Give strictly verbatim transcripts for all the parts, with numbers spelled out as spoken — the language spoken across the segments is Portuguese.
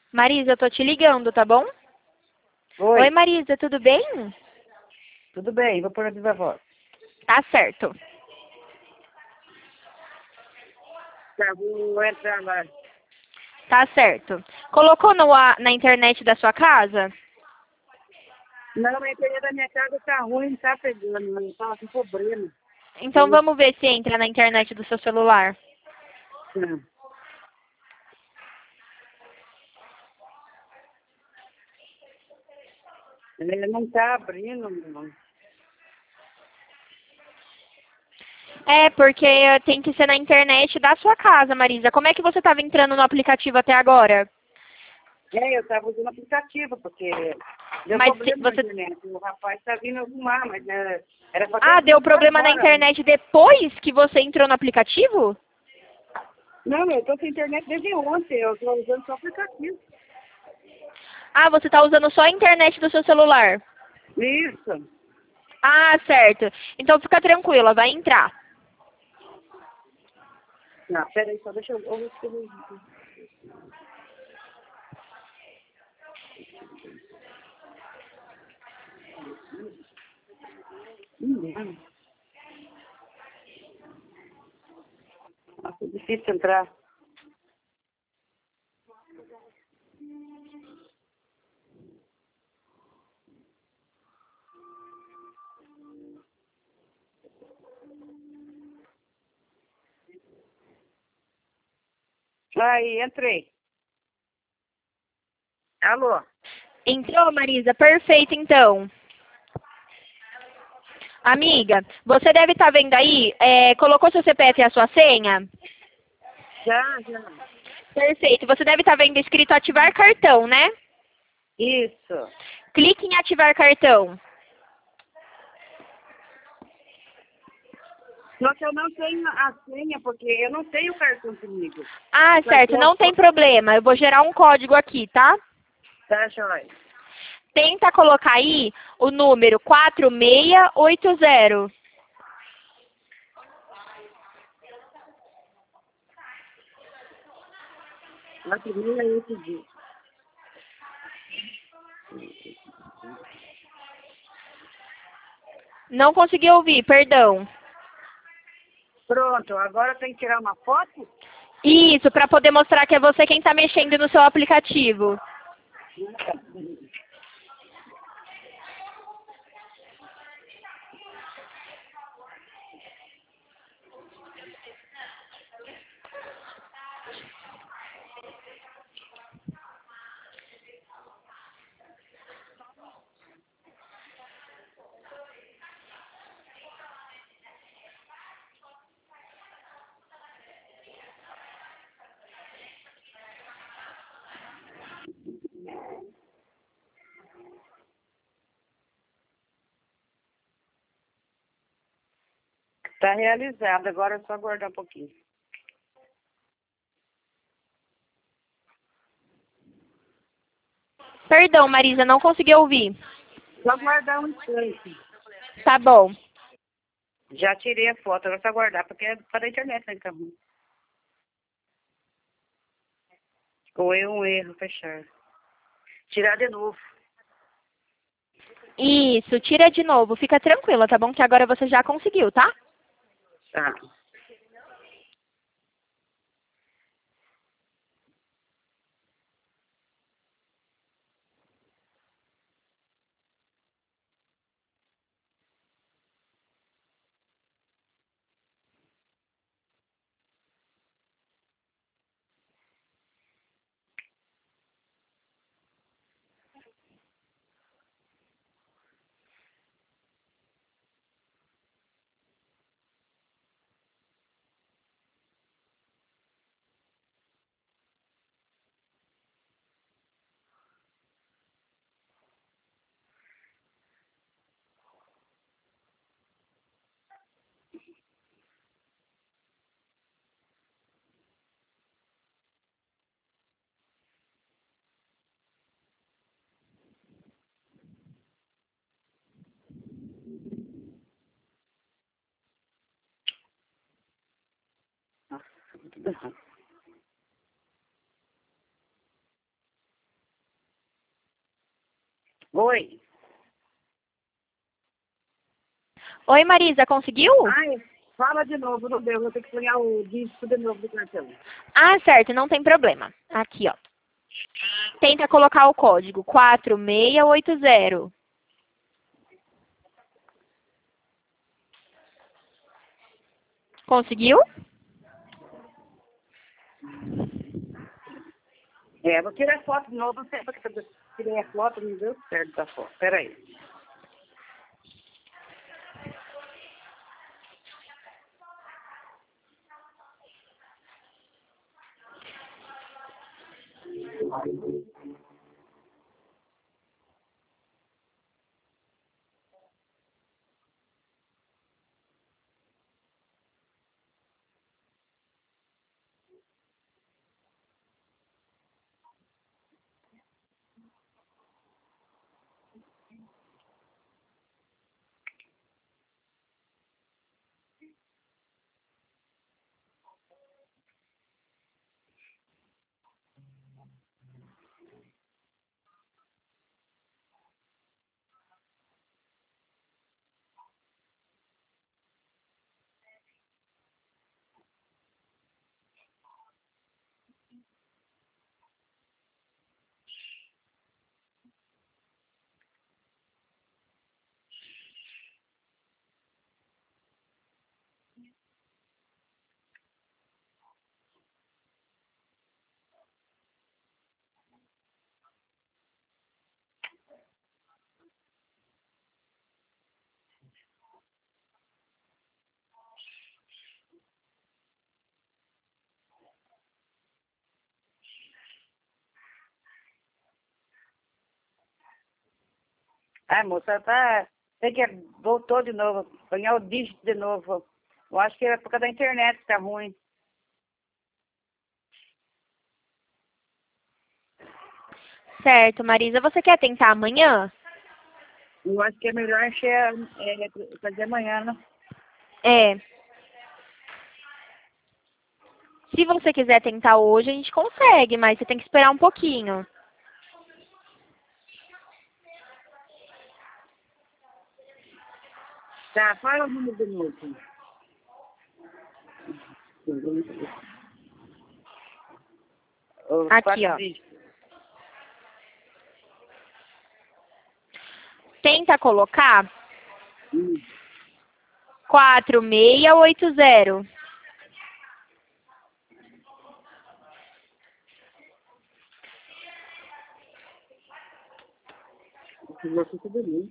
Marisa, eu tô te ligando, tá bom? Oi, Oi, Marisa, tudo bem? tudo bem, vou pôr a viva voz. Tá certo. Tá, vou entrar lá. Tá certo. Colocou no, a- na internet da sua casa? Não, a internet da minha casa tá ruim, não tá pegando, não tá com problema. Então Eu- vamos ver se entra na internet do seu celular. Não, Ele não tá abrindo, não. É, porque eh, tem que ser na internet da sua casa, Marisa. Como é que você estava entrando no aplicativo até agora? É, eu tava usando aplicativo, porque deu Mas se- problema na você... internet. O rapaz tá vindo arrumar, mas né, era pra ter Ah, deu vindo problema na agora. internet depois que você entrou no aplicativo? Não, eu tô sem internet desde ontem, eu tô usando só aplicativo. Ah, você está usando só a internet do seu celular. Isso. Ah, certo. Então fica tranquila, vai entrar. Não, peraí, só deixa eu... eu vou escrever. Hum, não. Nossa, é difícil entrar. Aí, entrei. Alô? Entrou, Marisa? Perfeito, então. Amiga, você deve estar vendo aí, é, colocou seu C P F e a sua senha? Já, já. Perfeito. Você deve estar vendo escrito ativar cartão, né? Isso. Clique em ativar cartão. Só que eu não tenho a senha, porque eu não tenho o cartão comigo. Ah, O certo, cartão não tem problema. Eu vou gerar um código aqui, tá? tá, joia. Tenta colocar aí o número quatro seis oito zero. Na primeira eu pedi. Não consegui ouvir, perdão. Pronto, agora tem que tirar uma foto? Isso, para poder mostrar que é você quem está mexendo no seu aplicativo. Tá realizado, agora é só aguardar um pouquinho. Perdão, Marisa, não consegui ouvir. Só aguardar um instante. Tá bom. Já tirei a foto, agora é só aguardar, porque é para a internet, né, então. Ou é um erro, fechar. Tirar de novo. Isso, tira de novo. Fica tranquila, tá bom? Que agora você já conseguiu, tá? Tá. Nossa, tudo errado. Oi. Oi, Marisa, conseguiu? Ai, fala de novo, não deu. Vou ter que pegar o disco de novo do cartão. Ah, certo, não tem problema. Aqui, ó. Tenta colocar o código quatro seis oito zero. Conseguiu? É, vou tirar foto de novo. Não sei porque eu tirei a foto, não deu certo da foto. Peraí. Ah, moça, tá... Tem que... Voltou de novo. Ganhar o dígito de novo. Eu acho que é por causa da internet que tá ruim. Certo, Marisa. Você quer tentar amanhã? Eu acho que é melhor encher, é, fazer amanhã, né? É. Se você quiser tentar hoje, a gente consegue, mas você tem que esperar um pouquinho. Tá, fala o número de novo. Os Aqui, quatro ó. dígitos. Tenta colocar Hum. quatro seis oito zero. Esse você tudo bem.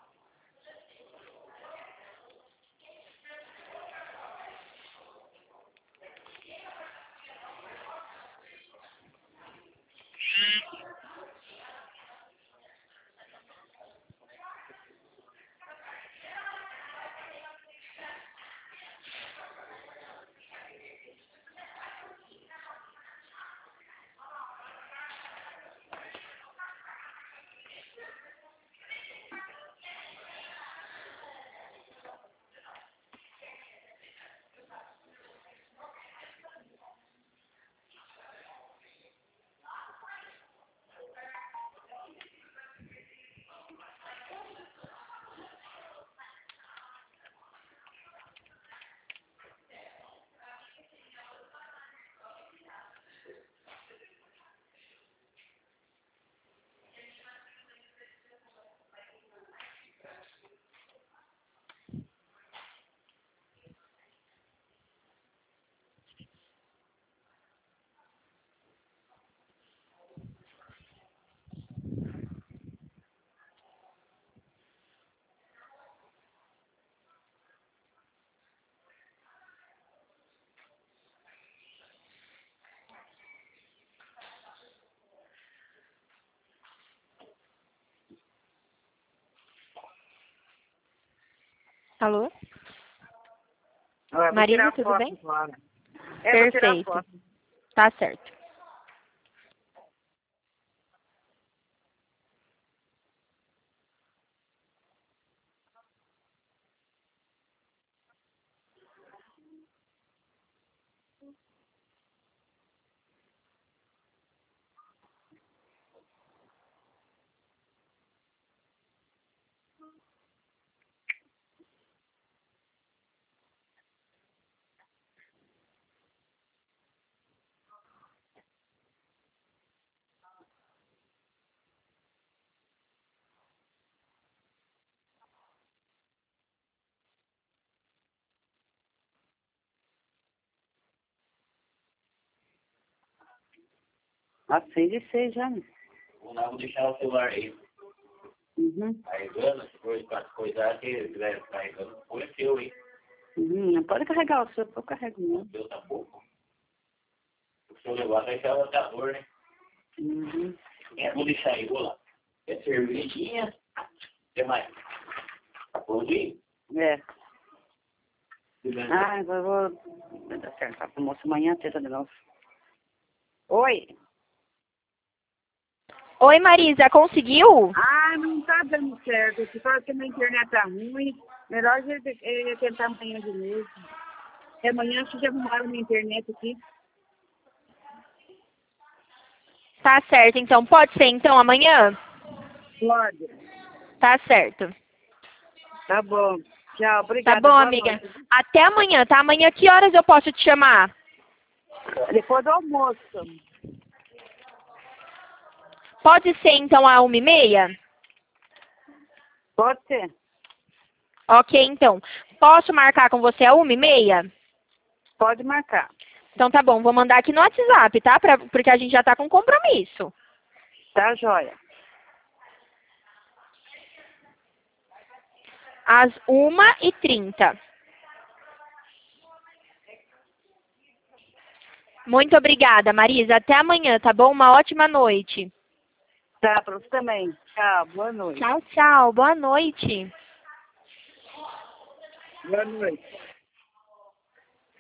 Alô? Ó, vou tirar Marisa, a tudo bem? foto agora. É, vou tirar a Perfeito. foto. Tá certo. Assim de ser já, né? Vou lá, vou deixar o celular aí. Uhum. Carregando, se for para coisar, se estiver carregando, põe o seu, hein? Uhum. Não pode carregar o seu, eu carrego O não. seu tá pouco. O seu negócio vai ser o rotador, né? Uhum. É, vou deixar aí, vou lá. É cervejinha. O que mais? Pãozinho? É. Beleza. Ah, eu vou... Vai dar certo, tá com o moço amanhã, tenta de novo. Oi. Oi, Marisa, conseguiu? Ah, não tá dando certo. Se fala que a minha internet tá ruim, melhor a gente eh, tentar amanhã de novo. E amanhã acho que já arrumaram minha internet aqui. Tá certo, então. Pode ser, então, amanhã? Pode. Tá certo. Tá bom. Tchau, Tá obrigada. bom, Boa amiga. noite. Até amanhã, tá? Amanhã que horas eu posso te chamar? Depois do almoço. Pode ser, então, a uma e meia? Pode ser. Ok, então. Posso marcar com você a uma e meia? Pode marcar. Então tá bom, vou mandar aqui no WhatsApp, tá? Pra, porque a gente já tá com compromisso. Tá, joia. Às uma e trinta. Muito obrigada, Marisa. Até amanhã, tá bom? Uma ótima noite. Tá, pra você também. Tchau, boa noite. Tchau, tchau. Boa noite. Boa noite.